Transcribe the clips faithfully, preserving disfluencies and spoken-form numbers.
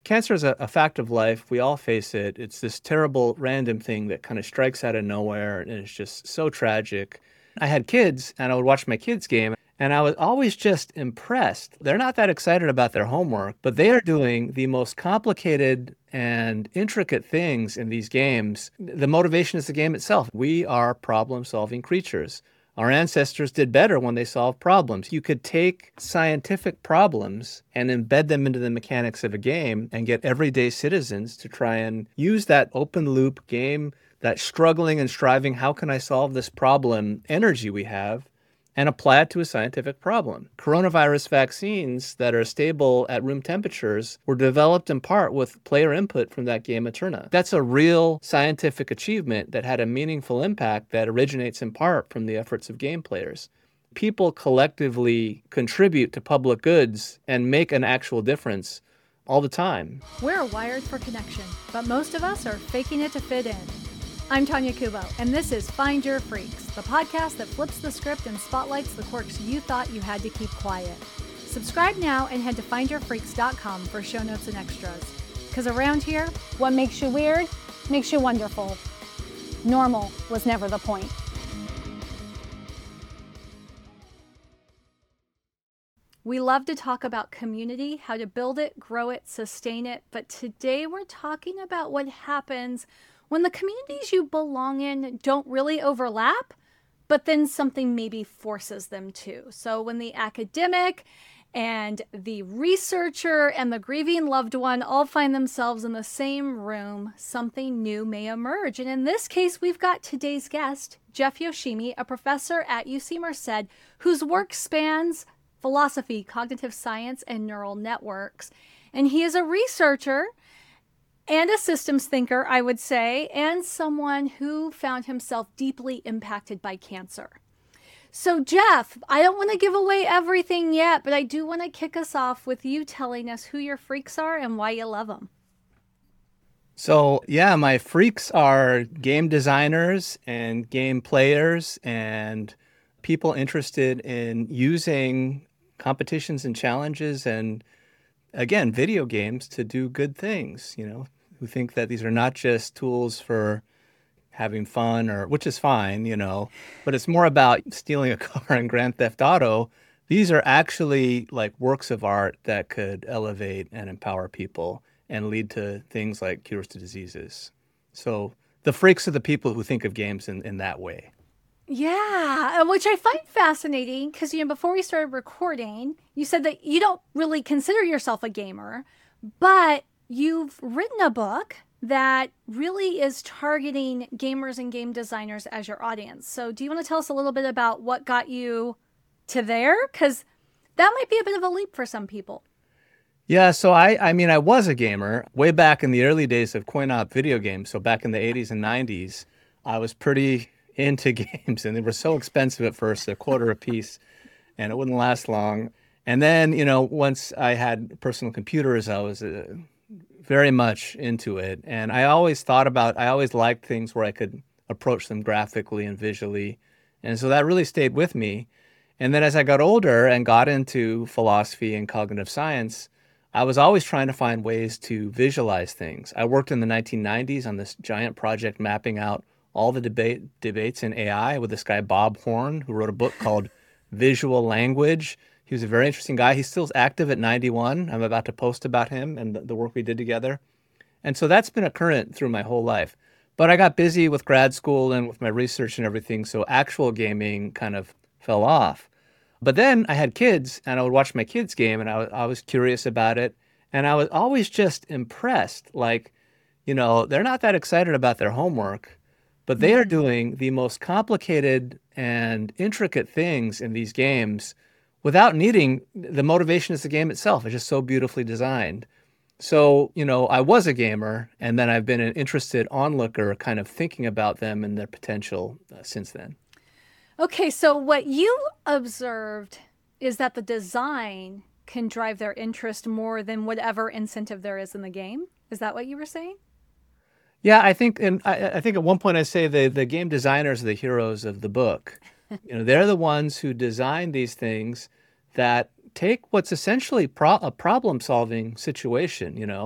Cancer is a, a fact of life. We all face it. It's this terrible random thing that kind of strikes out of nowhere and it's just so tragic. I had kids and I would watch my kids' game and I was always just impressed. They're not that excited about their homework, but they are doing the most complicated and intricate things in these games. The motivation is the game itself. We are problem-solving creatures. Our ancestors did better when they solved problems. You could take scientific problems and embed them into the mechanics of a game and get everyday citizens to try and use that open loop game, that struggling and striving, how can I solve this problem energy we have, and apply it to a scientific problem. Coronavirus vaccines that are stable at room temperatures were developed in part with player input from that game Eterna. That's a real scientific achievement that had a meaningful impact that originates in part from the efforts of game players. People collectively contribute to public goods and make an actual difference all the time. We're wired for connection, but most of us are faking it to fit in. I'm Tanya Kubo, and this is Find Your Freaks, the podcast that flips the script and spotlights the quirks you thought you had to keep quiet. Subscribe now and head to find your freaks dot com for show notes and extras. Because around here, what makes you weird makes you wonderful. Normal was never the point. we love to talk about community, how to build it, grow it, sustain it. But today we're talking about what happens when the communities you belong in don't really overlap, but then something maybe forces them to. So when the academic and the researcher and the grieving loved one all find themselves in the same room, something new may emerge. And in this case, we've got today's guest, Jeff Yoshimi, a professor at U C Merced, whose work spans philosophy, cognitive science, and neural networks. And he is a researcher and a systems thinker, I would say, and someone who found himself deeply impacted by cancer. So Jeff, I don't want to give away everything yet, but I do want to kick us off with you telling us who your freaks are and why you love them. So yeah, my freaks are game designers and game players and people interested in using competitions and challenges and, again, video games to do good things, you know, who think that these are not just tools for having fun, or which is fine, you know, but it's more about stealing a car in Grand Theft Auto. These are actually like works of art that could elevate and empower people and lead to things like cures to diseases. So the freaks are the people who think of games in, in that way. Yeah, which I find fascinating because, you know, before we started recording, you said that you don't really consider yourself a gamer, but you've written a book that really is targeting gamers and game designers as your audience. So do you want to tell us a little bit about what got you to there? Because that might be a bit of a leap for some people. Yeah, so I, I mean, I was a gamer way back in the early days of coin-op video games. So back in the eighties and nineties, I was pretty into games, and they were so expensive at first, a quarter a piece, and it wouldn't last long. And then, you know, once I had personal computers, I was uh, very much into it. And I always thought about, I always liked things where I could approach them graphically and visually. And so that really stayed with me. And then as I got older and got into philosophy and cognitive science, I was always trying to find ways to visualize things. I worked in the nineteen nineties on this giant project mapping out all the debate debates in A I with this guy, Bob Horn, who wrote a book called Visual Language. He was a very interesting guy. He's still active at ninety-one. I'm about to post about him and the, the work we did together. And so that's been a current through my whole life. But I got busy with grad school and with my research and everything, so actual gaming kind of fell off. But then I had kids, and I would watch my kids game, and I was, I was curious about it. And I was always just impressed. Like, you know, they're not that excited about their homework, but they are doing the most complicated and intricate things in these games without needing, the motivation is the game itself. It's just so beautifully designed. So, you know, I was a gamer, and then I've been an interested onlooker kind of thinking about them and their potential uh, since then. Okay, so what you observed is that the design can drive their interest more than whatever incentive there is in the game. Is that what you were saying? Yeah, I think, and I, I think at one point I say the the game designers are the heroes of the book. You know, they're the ones who design these things that take what's essentially pro- a problem-solving situation. You know,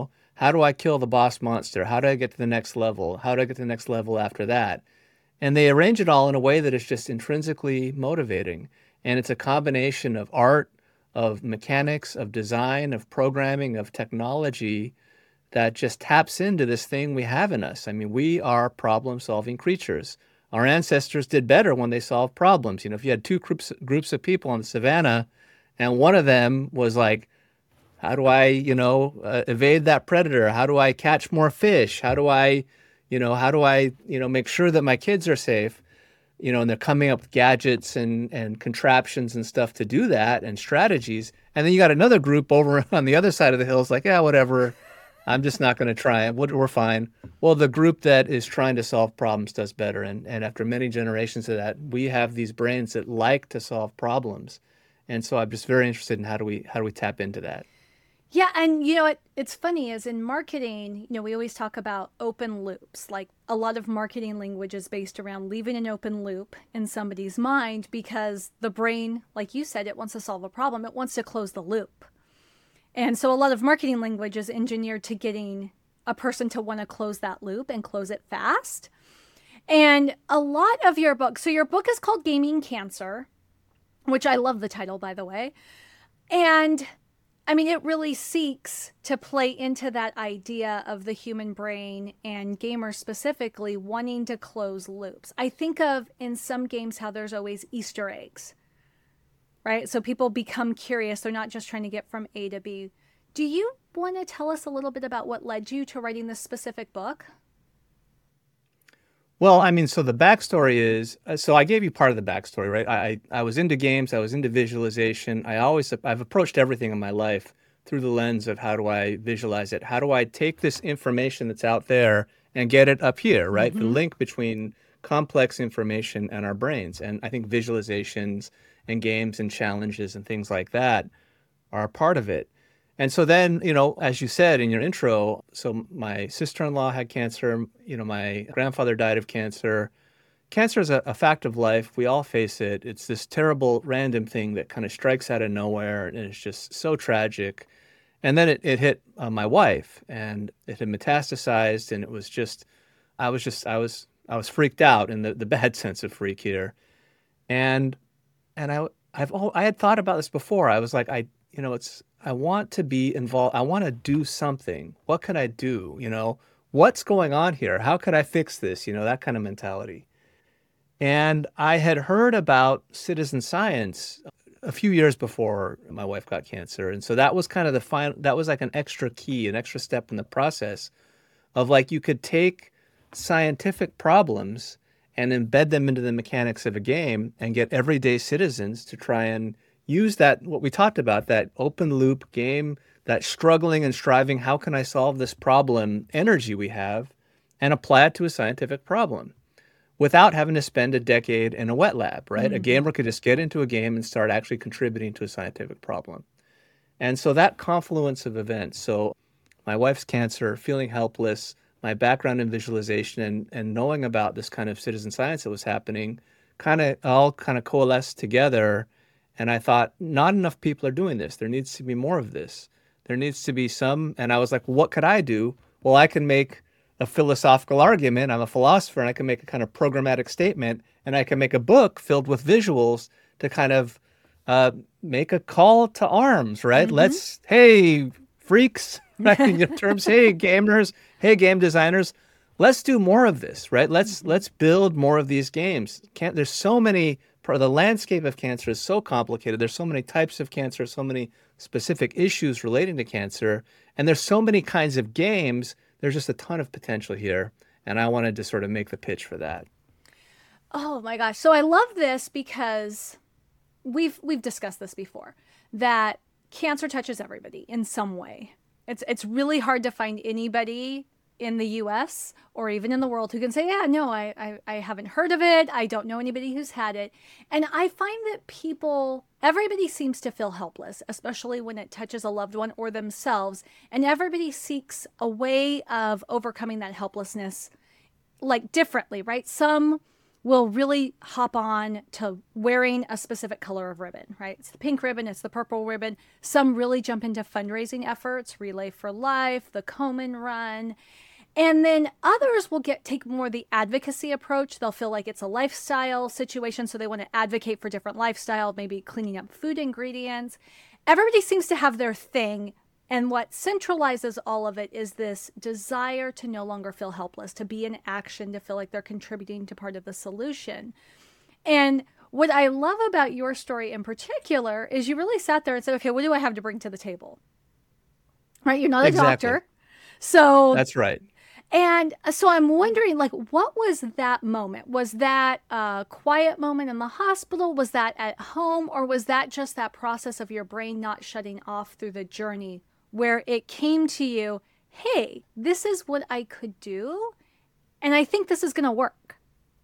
How do I kill the boss monster? How do I get to the next level? How do I get to the next level after that? And they arrange it all in a way that is just intrinsically motivating. And it's a combination of art, of mechanics, of design, of programming, of technology that just taps into this thing we have in us. I mean, we are problem-solving creatures. Our ancestors did better when they solved problems. You know, if you had two groups groups of people on the savannah, and one of them was like, how do I, you know, uh, evade that predator? How do I catch more fish? How do I, you know, how do I, you know, make sure that my kids are safe? You know, and they're coming up with gadgets and, and contraptions and stuff to do that and strategies. And then you got another group over on the other side of the hills like, yeah, whatever. I'm just not going to try it. We're fine. Well, the group that is trying to solve problems does better. And, and after many generations of that, we have these brains that like to solve problems. And so I'm just very interested in how do we how do we tap into that? Yeah, and you know what? It's funny is in marketing, you know, we always talk about open loops. Like a lot of marketing language is based around leaving an open loop in somebody's mind because the brain, like you said, it wants to solve a problem. It wants to close the loop. And so a lot of marketing language is engineered to getting a person to want to close that loop and close it fast. And a lot of your book, so your book is called Gaming Cancer, which I love the title, by the way. And I mean, it really seeks to play into that idea of the human brain and gamers specifically wanting to close loops. I think of in some games how there's always Easter eggs, right? So people become curious. They're not just trying to get from A to B. Do you want to tell us a little bit about what led you to writing this specific book? Well, I mean, so the backstory is, uh, so I gave you part of the backstory, right? I, I I was into games, I was into visualization. I always, I've approached everything in my life through the lens of how do I visualize it? How do I take this information that's out there and get it up here, right? The link between complex information and our brains. And I think visualizations and games and challenges and things like that are a part of it. And so then, you know, as you said in your intro, so my sister-in-law had cancer, you know, my grandfather died of cancer. Cancer is a, a fact of life. We all face it. It's this terrible random thing that kind of strikes out of nowhere and it's just so tragic. And then it, it hit uh, my wife and it had metastasized and it was just, I was just, I was, I was freaked out in the, the bad sense of freak here. And, and I, I've, all, I had thought about this before. I was like, I, you know, it's, I want to be involved. I want to do something. What can I do? You know, what's going on here? How could I fix this? You know, that kind of mentality. And I had heard about citizen science a few years before my wife got cancer. And so that was kind of the final, that was like an extra key, an extra step in the process of like, you could take scientific problems and embed them into the mechanics of a game and get everyday citizens to try and use that, what we talked about, that open loop game, that struggling and striving, how can I solve this problem energy we have, and apply it to a scientific problem without having to spend a decade in a wet lab, right? Mm-hmm. A gamer could just get into a game and start actually contributing to a scientific problem. And so that confluence of events, so my wife's cancer, feeling helpless, my background in visualization, and, and knowing about this kind of citizen science that was happening, kind of all kind of coalesced together. And I thought, not enough people are doing this. There needs to be more of this. There needs to be some. And I was like, what could I do? Well, I can make a philosophical argument. I'm a philosopher, and I can make a kind of programmatic statement, and I can make a book filled with visuals to kind of uh, make a call to arms, right? Mm-hmm. Let's, hey, freaks, right? In terms, hey, gamers, hey, game designers, let's do more of this, right? Let's mm-hmm. let's build more of these games. Can't, there's so many. The landscape of cancer is so complicated. There's so many types of cancer, so many specific issues relating to cancer, and there's so many kinds of games. There's just a ton of potential here, and I wanted to sort of make the pitch for that. Oh my gosh. So I love this because we've we've discussed this before, that cancer touches everybody in some way. It's it's really hard to find anybody in the U S or even in the world who can say, yeah, no, I, I, I haven't heard of it. I don't know anybody who's had it. And I find that people, everybody seems to feel helpless, especially when it touches a loved one or themselves. And everybody seeks a way of overcoming that helplessness, like differently, right? Some will really hop on to wearing a specific color of ribbon, right? It's the pink ribbon, it's the purple ribbon. Some really jump into fundraising efforts, Relay for Life, the Komen Run. And then others will get take more the advocacy approach. They'll feel like it's a lifestyle situation, so they want to advocate for different lifestyle, maybe cleaning up food ingredients. Everybody seems to have their thing. And what centralizes all of it is this desire to no longer feel helpless, to be in action, to feel like they're contributing to part of the solution. And what I love about your story in particular is you really sat there and said, okay, what do I have to bring to the table? Right? You're not a Exactly. doctor. So That's right. And so I'm wondering, like, what was that moment? Was that a quiet moment in the hospital? Was that at home? Or was that just that process of your brain not shutting off through the journey where it came to you, hey, this is what I could do, and I think this is going to work?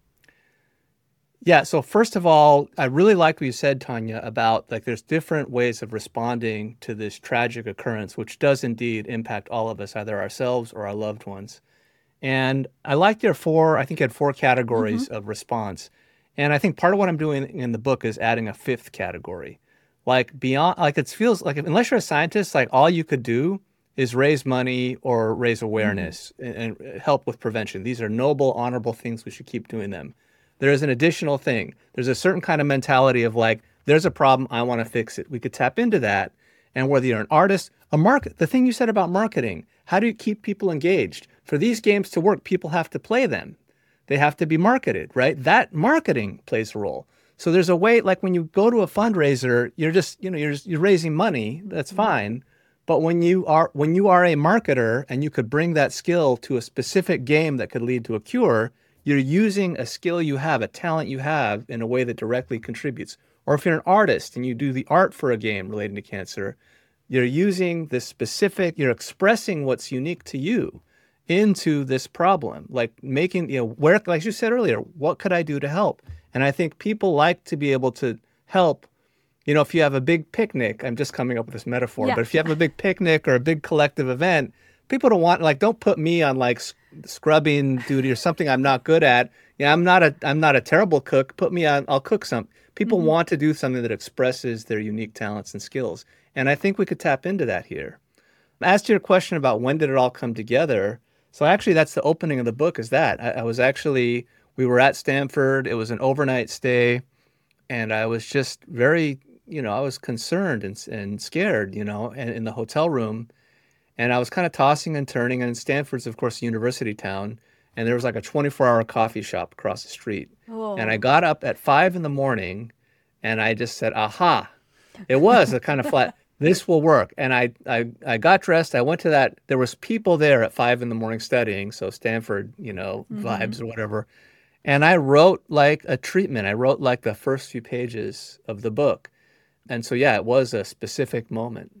Yeah. So first of all, I really like what you said, Tanya, about like there's different ways of responding to this tragic occurrence, which does indeed impact all of us, either ourselves or our loved ones. And I like your four, I think you had four categories Mm-hmm. of response. And I think part of what I'm doing in the book is adding a fifth category. Like beyond, like it feels like unless you're a scientist, like all you could do is raise money or raise Mm-hmm. awareness and, and help with prevention. These are noble, honorable things. We should keep doing them. There is an additional thing. There's a certain kind of mentality of like, there's a problem, I want to fix it. We could tap into that. And whether you're an artist, a market, the thing you said about marketing, how do you keep people engaged? For these games to work, people have to play them. They have to be marketed, right? That marketing plays a role. So there's a way, like when you go to a fundraiser, you're just, you know, you're just, you're raising money. That's fine. But when you are when you are a marketer and you could bring that skill to a specific game that could lead to a cure, you're using a skill you have, a talent you have in a way that directly contributes. Or if you're an artist and you do the art for a game relating to cancer, you're using this specific, you're expressing what's unique to you into this problem, like making, you know, where, like you said earlier, what could I do to help? And I think people like to be able to help. You know, if you have a big picnic, I'm just coming up with this metaphor, Yeah. but if you have a big picnic or a big collective event, people don't want, like, don't put me on like s- scrubbing duty or something I'm not good at. Yeah, I'm not a, I'm not a terrible cook. Put me on, I'll cook some. People Mhm. want to do something that expresses their unique talents and skills. And I think we could tap into that here. As to your question about when did it all come together, so actually that's the opening of the book is that. I, I was actually, we were at Stanford. It was an overnight stay. And I was just very, you know, I was concerned and, and scared, you know, and in the hotel room. And I was kind of tossing and turning. And Stanford's, of course, a university town. And there was like a twenty-four hour coffee shop across the street. And I Oh. got up at five in the morning and I just said, aha, it was a kind of flat, this will work. And I, I, I got dressed. I went to that. There was people there at five in the morning studying. So Stanford, you know, Mhm. vibes or whatever. And I wrote like a treatment. I wrote like the first few pages of the book. And so, yeah, it was a specific moment.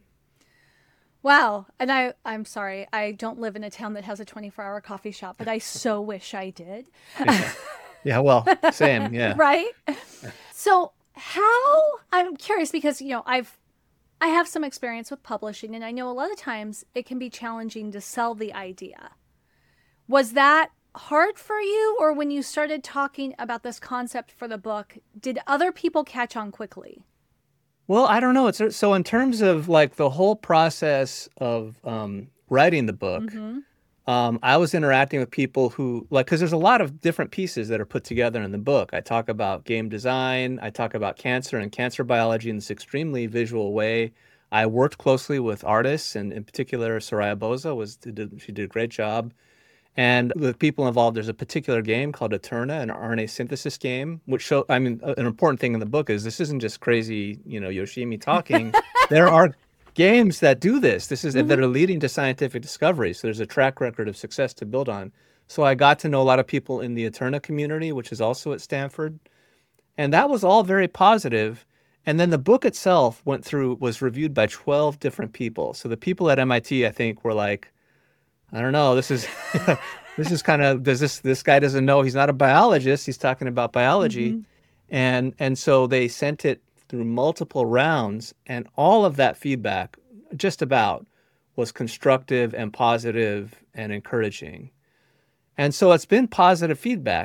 Wow. And I, I'm sorry, I don't live in a town that has a twenty-four hour coffee shop, but I so wish I did. Yeah. Yeah, well, same. Yeah. Right? So how, I'm curious because, you know, I've, I have some experience with publishing and I know a lot of times it can be challenging to sell the idea. Was that hard for you, or when you started talking about this concept for the book, did other people catch on quickly? Well, I don't know. It's so in terms of like the whole process of um, writing the book, Mm-hmm. um, I was interacting with people who like, because there's a lot of different pieces that are put together in the book. I talk about game design. I talk about cancer and cancer biology in this extremely visual way. I worked closely with artists, and in particular, Soraya Boza was did, she did a great job. And the people involved, there's a particular game called Eterna, an R N A synthesis game, which show, I mean, a- an important thing in the book is this isn't just crazy, you know, Yoshimi talking. There are games that do this. This is that are leading to scientific discoveries. So there's a track record of success to build on. So I got to know a lot of people in the Eterna community, which is also at Stanford. And that was all very positive. And then the book itself went through, was reviewed by twelve different people. So the people at M I T, I think, were like, I don't know. This is this is kind of does this this guy doesn't know he's not a biologist. He's talking about biology, Mm-hmm. and and so they sent it through multiple rounds, and all of that feedback, just about, was constructive and positive and encouraging. And so it's been positive feedback.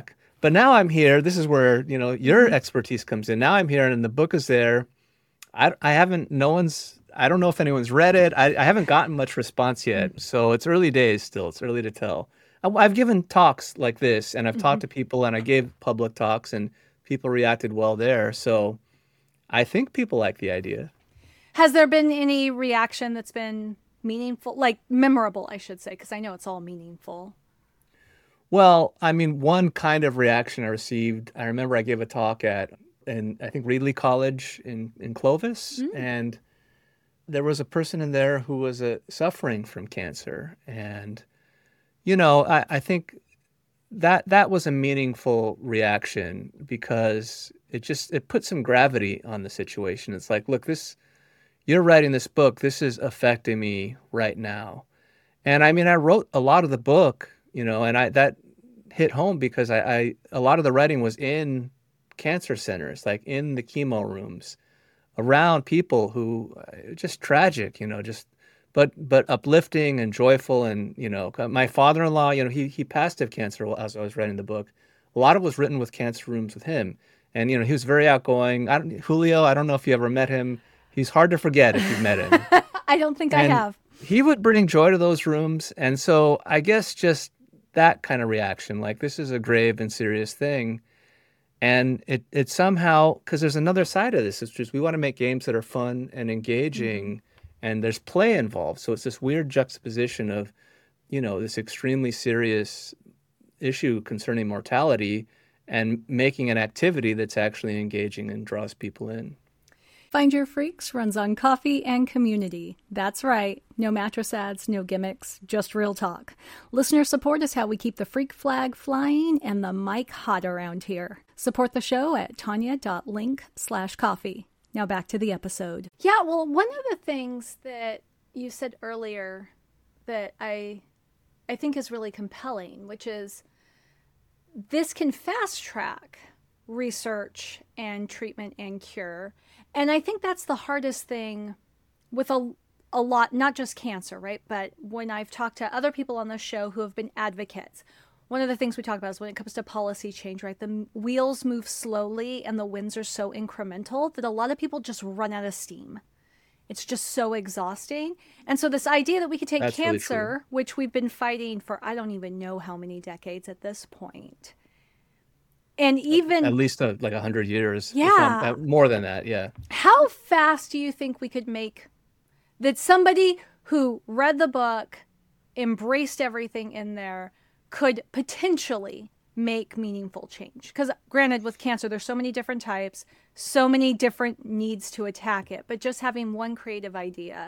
But now I'm here. This is where, you know, your Mhm. expertise comes in. Now I'm here and the book is there. I, I haven't, no one's, I don't know if anyone's read it. I, I haven't gotten much response yet. So it's early days still. It's early to tell. I, I've given talks like this and I've Mhm. talked to people and I gave public talks and people reacted well there. So I think people like the idea. Has there been any reaction that's been meaningful, like memorable, I should say, because I know it's all meaningful? Well, I mean, one kind of reaction I received, I remember I gave a talk at, in, I think, Reedley College in, in Clovis, Mm. and there was a person in there who was uh, suffering from cancer. And, you know, I, I think that that was a meaningful reaction because it just, it put some gravity on the situation. It's like, look, this, you're writing this book. This is affecting me right now. And I mean, I wrote a lot of the book, you know, and I that hit home because I, I a lot of the writing was in cancer centers, like in the chemo rooms, around people who uh, just tragic, you know, just but but uplifting and joyful. And you know, my father-in-law, you know, he he passed of cancer as I was writing the book. A lot of it was written with cancer rooms with him, and you know, he was very outgoing. I don't, Julio, I don't know if you ever met him. He's hard to forget if you've met him. I don't think I And have. he would bring joy to those rooms. And so I guess just that kind of reaction, like this is a grave and serious thing. And it, it somehow, because there's another side of this, it's just we want to make games that are fun and engaging and there's play involved. So it's this weird juxtaposition of, you know, this extremely serious issue concerning mortality and making an activity that's actually engaging and draws people in. Find Your Freaks runs on coffee and community. That's right. No mattress ads, no gimmicks, just real talk. Listener support is how we keep the freak flag flying and the mic hot around here. Support the show at tanya.link slash coffee. Now back to the episode. Yeah, well, one of the things that you said earlier that I I think is really compelling, which is this can fast track research and treatment and cure. And I think that's the hardest thing with a, a lot, not just cancer, right? But when I've talked to other people on the show who have been advocates, one of the things we talk about is when it comes to policy change, right? The wheels move slowly and the wins are so incremental that a lot of people just run out of steam. It's just so exhausting. And so this idea that we could take That's really cancer, true. which we've been fighting for I don't even know how many decades at this point, and even At least uh, like a hundred years. if Yeah. not- uh, more than that, yeah. how fast do you think we could make that somebody who read the book, embraced everything in there, could potentially make meaningful change? Because granted, with cancer, there's so many different types, so many different needs to attack it, but just having one creative idea.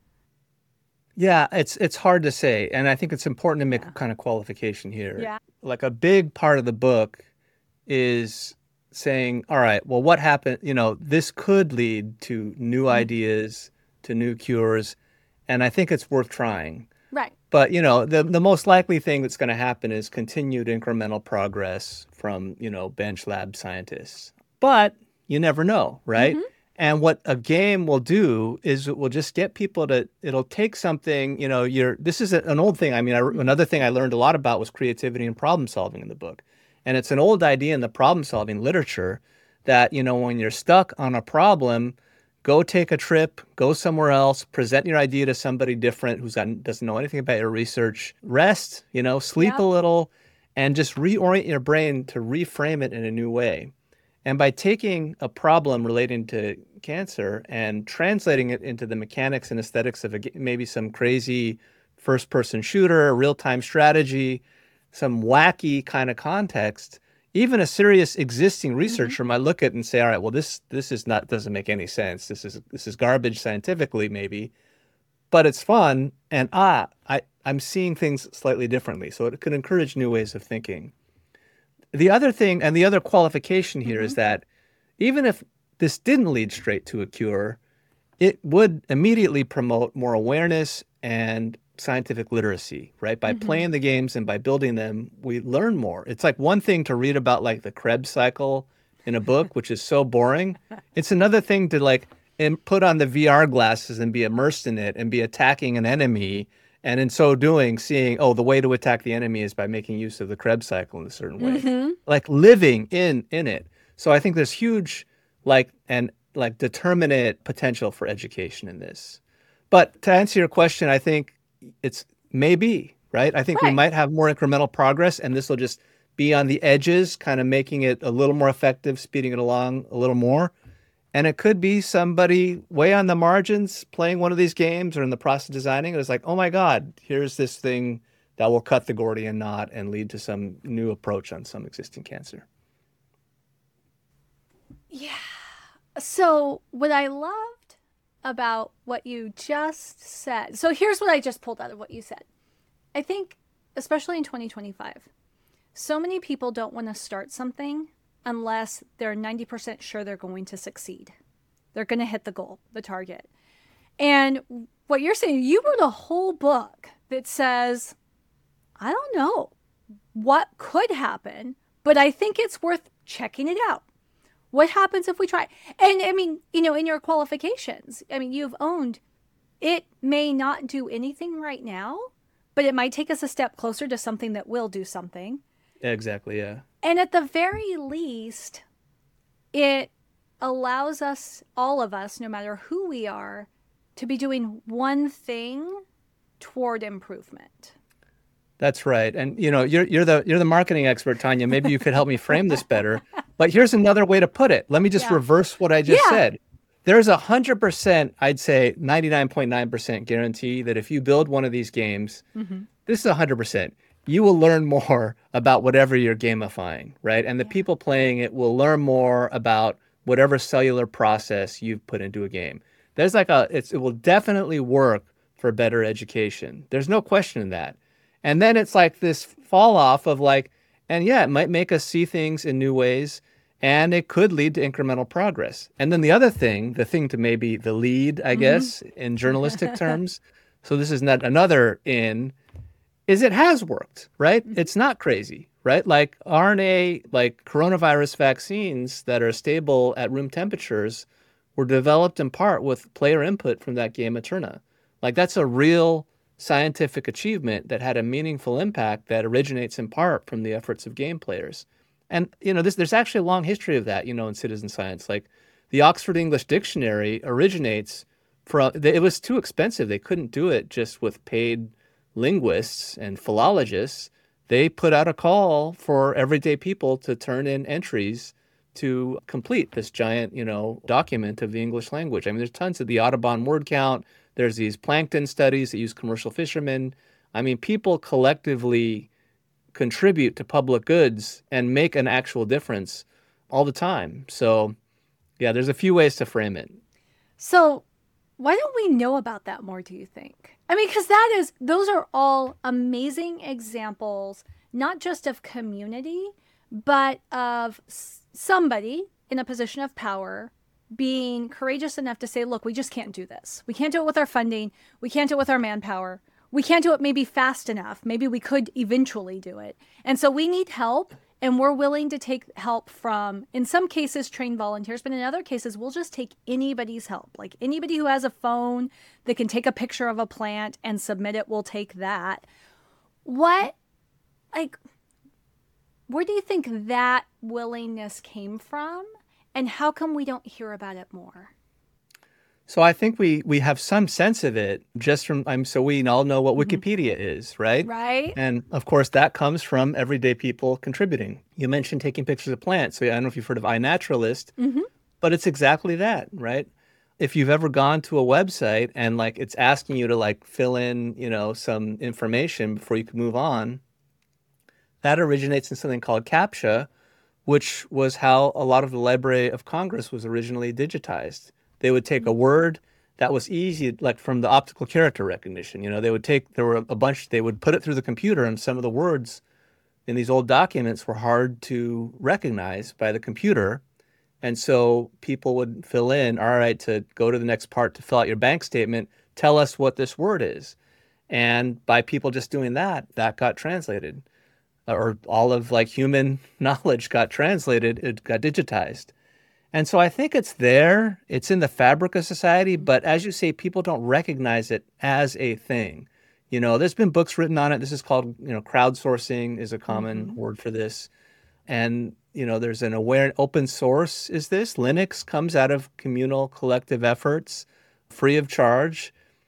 Yeah, it's it's hard to say. And I think it's important to make Yeah. a kind of qualification here. Yeah. Like a big part of the book is saying, all right, well, what happened? You know, this could lead to new ideas, to new cures. And I think it's worth trying. Right. But, you know, the, the most likely thing that's going to happen is continued incremental progress from, you know, bench lab scientists. But you never know, right? And what a game will do is it will just get people to, it'll take something, you know, you're, this is a, an old thing. I mean, I, another thing I learned a lot about was creativity and problem solving in the book. And it's an old idea in the problem solving literature that, you know, when you're stuck on a problem, go take a trip, go somewhere else, present your idea to somebody different who's got, doesn't know anything about your research, rest, you know, sleep Yep. a little, and just reorient your brain to reframe it in a new way. And by taking a problem relating to cancer and translating it into the mechanics and aesthetics of a, g- maybe some crazy first-person shooter, a real-time strategy, some wacky kind of context, even a serious existing researcher might look at it and say, all right, well, this this is not doesn't make any sense. This is this is garbage scientifically, maybe, but it's fun. And ah, I, I'm seeing things slightly differently. So it could encourage new ways of thinking. The other thing, and the other qualification here is that even if this didn't lead straight to a cure, it would immediately promote more awareness and scientific literacy, right? By playing the games and by building them, we learn more. It's like one thing to read about like the Krebs cycle in a book, which is so boring. It's another thing to like and put on the V R glasses and be immersed in it and be attacking an enemy And in so doing, seeing, oh, the way to attack the enemy is by making use of the Krebs cycle in a certain way, Mm-hmm. like living in in it. So I think there's huge, like, and like determinate potential for education in this. But to answer your question, I think it's maybe, right? I think we Right. might have more incremental progress, and this will just be on the edges, kind of making it a little more effective, speeding it along a little more. And it could be somebody way on the margins playing one of these games or in the process of designing it. It's like, oh my God, here's this thing that will cut the Gordian knot and lead to some new approach on some existing cancer. Yeah. So, what I loved about what you just said. So, here's what I just pulled out of what you said. I think, especially in twenty twenty-five, so many people don't want to start something unless they're ninety percent sure they're going to succeed. They're going to hit the goal, the target. And what you're saying, you wrote a whole book that says, I don't know what could happen, but I think it's worth checking it out. What happens if we try? And I mean, you know, in your qualifications, I mean, you've owned it may not do anything right now, but it might take us a step closer to something that will do something. Exactly, yeah. And at the very least, it allows us, all of us, no matter who we are, to be doing one thing toward improvement. That's right. And you know, you're you're the you're the marketing expert, Tanya. Maybe you could help me frame this better. But here's another way to put it. Let me just Yeah. reverse what I just Yeah. said. There's a hundred percent, I'd say ninety-nine point nine percent guarantee that if you build one of these games, this is a hundred percent, you will learn more about whatever you're gamifying, right? And the people playing it will learn more about whatever cellular process you've put into a game. There's like a, it's, it will definitely work for better education. There's no question in that. And then it's like this fall off of like, and yeah, it might make us see things in new ways, and it could lead to incremental progress. And then the other thing, the thing to maybe the lead, I guess, in journalistic terms, so this is not another in, is it has worked, right? It's not crazy, right? Like R N A, like coronavirus vaccines that are stable at room temperatures were developed in part with player input from that game Eterna. Like that's a real scientific achievement that had a meaningful impact that originates in part from the efforts of game players. And, you know, this, there's actually a long history of that, you know, in citizen science. Like the Oxford English Dictionary originates from, it was too expensive. They couldn't do it just with paid linguists and philologists. They put out a call for everyday people to turn in entries to complete this giant, you know, document of the English language. I mean, there's tons of the Audubon word count. There's these plankton studies that use commercial fishermen. I mean, people collectively contribute to public goods and make an actual difference all the time. So, yeah, there's a few ways to frame it. So, why don't we know about that more, do you think? I mean, because that is, those are all amazing examples, not just of community, but of s- somebody in a position of power being courageous enough to say, look, we just can't do this. We can't do it with our funding. We can't do it with our manpower. We can't do it maybe fast enough. Maybe we could eventually do it. And so we need help, and we're willing to take help from, in some cases, trained volunteers, but in other cases, we'll just take anybody's help. Like anybody who has a phone that can take a picture of a plant and submit it, we'll take that. What, like, where do you think that willingness came from? And how come we don't hear about it more? So I think we we have some sense of it just from, I'm so we all know what Wikipedia is, right? Right? And of course, that comes from everyday people contributing. You mentioned taking pictures of plants. So I don't know if you've heard of iNaturalist, Mm-hmm. but it's exactly that, right? If you've ever gone to a website and like it's asking you to like fill in, you know, some information before you can move on, that originates in something called CAPTCHA, which was how a lot of the Library of Congress was originally digitized. They would take a word that was easy, like from the optical character recognition. You know, they would take, there were a bunch, they would put it through the computer, and some of the words in these old documents were hard to recognize by the computer. And so people would fill in, all right, to go to the next part to fill out your bank statement, tell us what this word is. And by people just doing that, that got translated. Or all of like human knowledge got translated, it got digitized. And so I think it's there, it's in the fabric of society, but as you say, people don't recognize it as a thing. You know, there's been books written on it. This is called, you know, crowdsourcing is a common Mm-hmm. word for this. And, you know, there's an aware open source is this. Linux comes out of communal collective efforts, free of charge.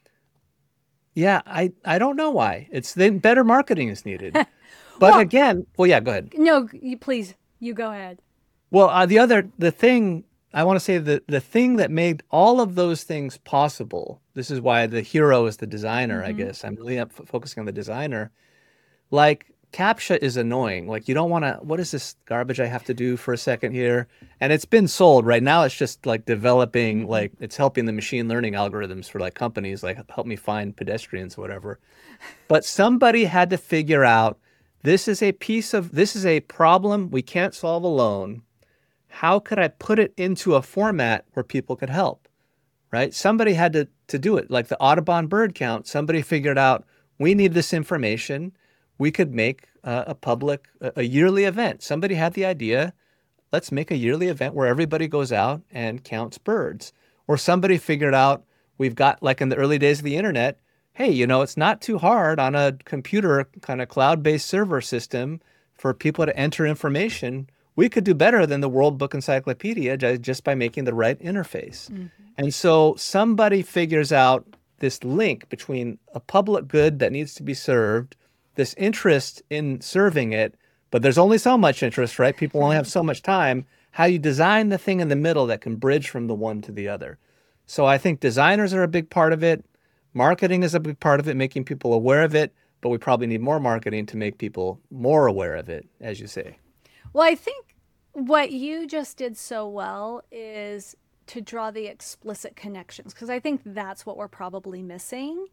Yeah, I, I don't know why. It's then better marketing is needed. But Well, again, well, yeah, go ahead. no, you, please, you go ahead. Well, uh, the other, the thing, I want to say that the thing that made all of those things possible, this is why the hero is the designer, I Mm-hmm. guess. I'm really up, focusing on the designer. Like, CAPTCHA is annoying. Like, you don't want to, what is this garbage I have to do for a second here? And it's been sold. Right now, it's just like developing, like, it's helping the machine learning algorithms for like companies, like, help me find pedestrians or whatever. But somebody had to figure out this is a piece of, this is a problem we can't solve alone. How could I put it into a format where people could help, right? Somebody had to, to do it. Like the Audubon bird count, somebody figured out we need this information. We could make uh, a public, a, a yearly event. Somebody had the idea, let's make a yearly event where everybody goes out and counts birds. Or somebody figured out we've got, like in the early days of the internet, hey, you know, it's not too hard on a computer kind of cloud-based server system for people to enter information. We could do better than the World Book Encyclopedia ju- just by making the right interface. Mm-hmm. And so somebody figures out this link between a public good that needs to be served, this interest in serving it, but there's only so much interest, right? People only have so much time. How you design the thing in the middle that can bridge from the one to the other. So I think designers are a big part of it. Marketing is a big part of it, making people aware of it, but we probably need more marketing to make people more aware of it, as you say. Well, I think what you just did so well is to draw the explicit connections, because I think that's what we're probably missing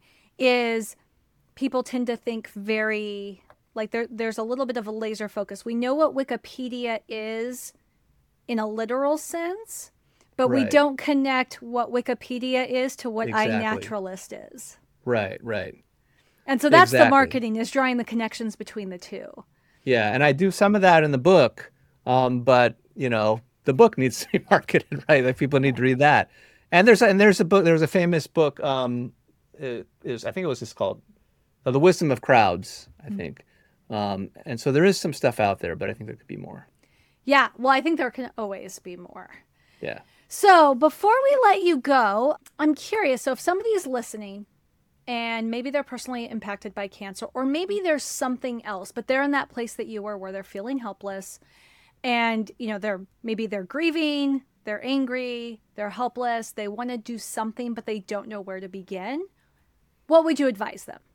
is people tend to think very like there there's a little bit of a laser focus. We know what Wikipedia is in a literal sense, but we Right. don't connect what Wikipedia is to what Exactly. iNaturalist is. Right, right. And so that's the Exactly. marketing, is drawing the connections between the two. Yeah, and I do some of that in the book, um, but you know, the book needs to be marketed, right? Like people need to read that. And there's and there's a book. There was a famous book. Um, it is I think it was just called uh, "The Wisdom of Crowds." I think. Um, and so there is some stuff out there, but I think there could be more. Yeah, well, I think there can always be more. Yeah. So before we let you go, I'm curious. So if somebody is listening and maybe they're personally impacted by cancer, or maybe there's something else, but they're in that place that you were where they're feeling helpless and, you know, they're maybe they're grieving, they're angry, they're helpless, they want to do something, but they don't know where to begin. What would you advise them?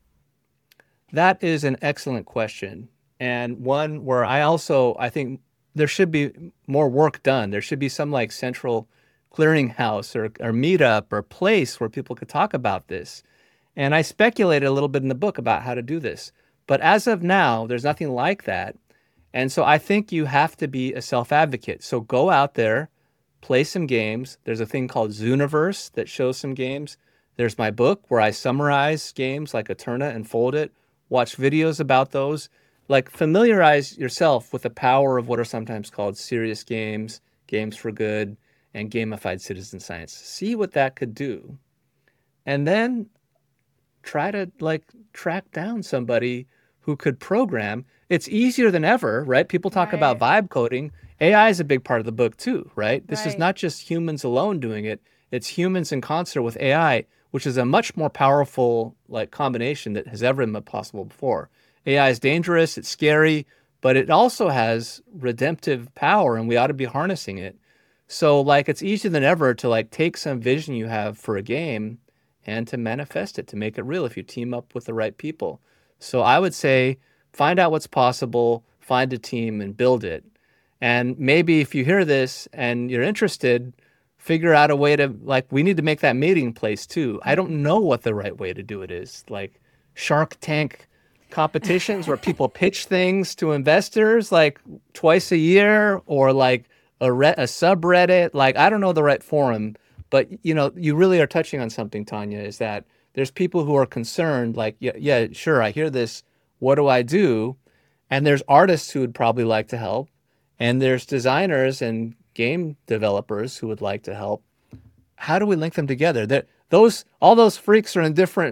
That is an excellent question, and one where I also I think there should be more work done. There should be some like central clearinghouse or, or meetup or place where people could talk about this. And I speculated a little bit in the book about how to do this. But as of now, there's nothing like that. And so I think you have to be a self-advocate. So go out there, play some games. There's a thing called Zooniverse that shows some games. There's my book where I summarize games like Eterna and Foldit, watch videos about those. Like familiarize yourself with the power of what are sometimes called serious games, games for good, and gamified citizen science. See what that could do. And then try to like track down somebody who could program. It's easier than ever, right? People talk about vibe coding. A I is a big part of the book too, right? This is Right. not just humans alone doing it. It's humans in concert with A I, which is a much more powerful like combination that has ever been possible before. A I is dangerous, it's scary, but it also has redemptive power and we ought to be harnessing it. So like it's easier than ever to like take some vision you have for a game and to manifest it, to make it real if you team up with the right people. So I would say find out what's possible, find a team and build it. And maybe if you hear this and you're interested, figure out a way to like we need to make that meeting place too. I don't know what the right way to do it is. Like Shark Tank competitions where people pitch things to investors like twice a year, or like a, re- a subreddit. Like I don't know the right forum, but you know you really are touching on something, Tanya, is that there's people who are concerned like yeah, yeah sure, I hear this, what do I do? And there's artists who would probably like to help, and there's designers and game developers who would like to help. How do we link them together? That those all those freaks are in different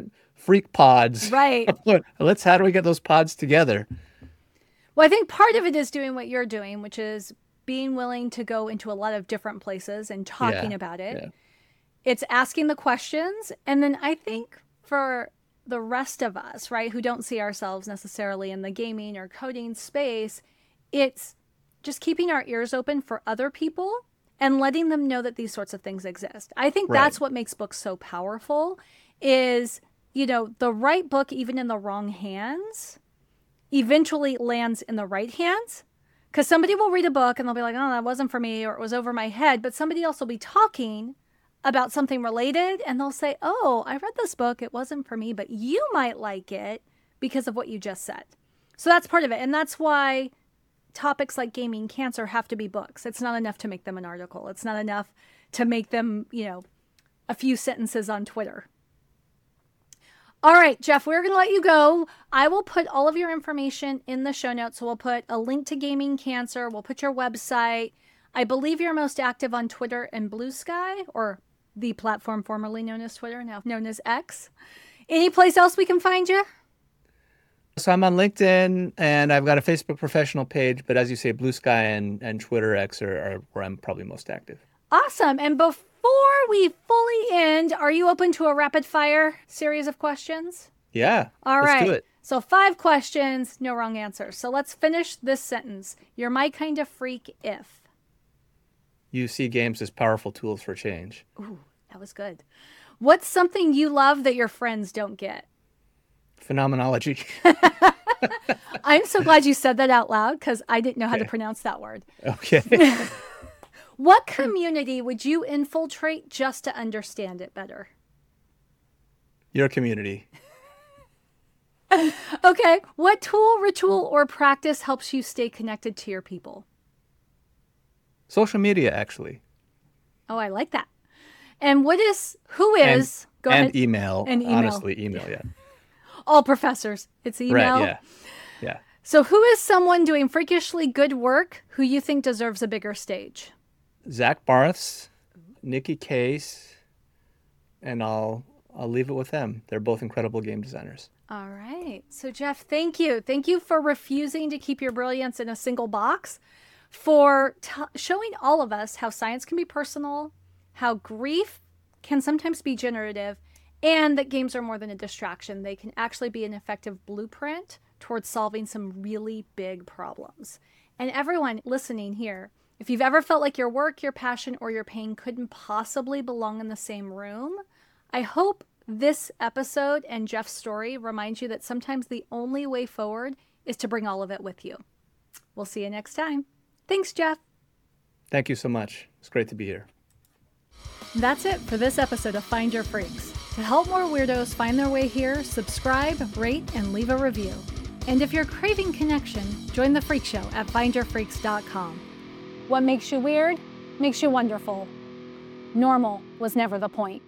freak pods. Right. Let's, how do we get those pods together? Well, I think part of it is doing what you're doing, which is being willing to go into a lot of different places and talking Yeah, about it. yeah. It's asking the questions. And then I think for the rest of us, right, who don't see ourselves necessarily in the gaming or coding space, it's just keeping our ears open for other people and letting them know that these sorts of things exist. I think Right. that's what makes books so powerful is, you know, the right book, even in the wrong hands, eventually lands in the right hands. Because somebody will read a book and they'll be like, oh, that wasn't for me, or it was over my head. But somebody else will be talking about something related and they'll say, oh, I read this book. It wasn't for me, but you might like it because of what you just said. So that's part of it. And that's why topics like gaming cancer have to be books. It's not enough to make them an article. It's not enough to make them, you know, a few sentences on Twitter. All right, Jeff, we're going to let you go. I will put all of your information in the show notes. So we'll put a link to Gaming Cancer. We'll put your website. I believe you're most active on Twitter and Blue Sky, or the platform formerly known as Twitter, now known as X. Any place else we can find you? So I'm on LinkedIn and I've got a Facebook professional page, but as you say, Blue Sky and, and Twitter X are, are where I'm probably most active. Awesome. And before we fully end, are you open to a rapid fire series of questions? Yeah. All let's right. do it. So five questions, no wrong answers. So let's finish this sentence. You're my kind of freak if. You see games as powerful tools for change. Ooh, that was good. What's something you love that your friends don't get? Phenomenology. I'm so glad you said that out loud because I didn't know how to Okay. pronounce that word. Okay. What community would you infiltrate just to understand it better? Your community. Okay. What tool, ritual, or practice helps you stay connected to your people? Social media, actually. Oh, I like that. And what is, who is, and, go and ahead. email. And email. Honestly, email, yeah. All professors. It's email. Right, yeah. Yeah. So who is someone doing freakishly good work who you think deserves a bigger stage? Zach Barths, Nikki Case, and I'll I'll leave it with them. They're both incredible game designers. All right. So Jeff, thank you. Thank you for refusing to keep your brilliance in a single box, for t- showing all of us how science can be personal, how grief can sometimes be generative, and that games are more than a distraction. They can actually be an effective blueprint towards solving some really big problems. And everyone listening here, if you've ever felt like your work, your passion, or your pain couldn't possibly belong in the same room, I hope this episode and Jeff's story reminds you that sometimes the only way forward is to bring all of it with you. We'll see you next time. Thanks, Jeff. Thank you so much. It's great to be here. That's it for this episode of Find Your Freaks. To help more weirdos find their way here, subscribe, rate, and leave a review. And if you're craving connection, join the Freak Show at find your freaks dot com. What makes you weird makes you wonderful. Normal was never the point.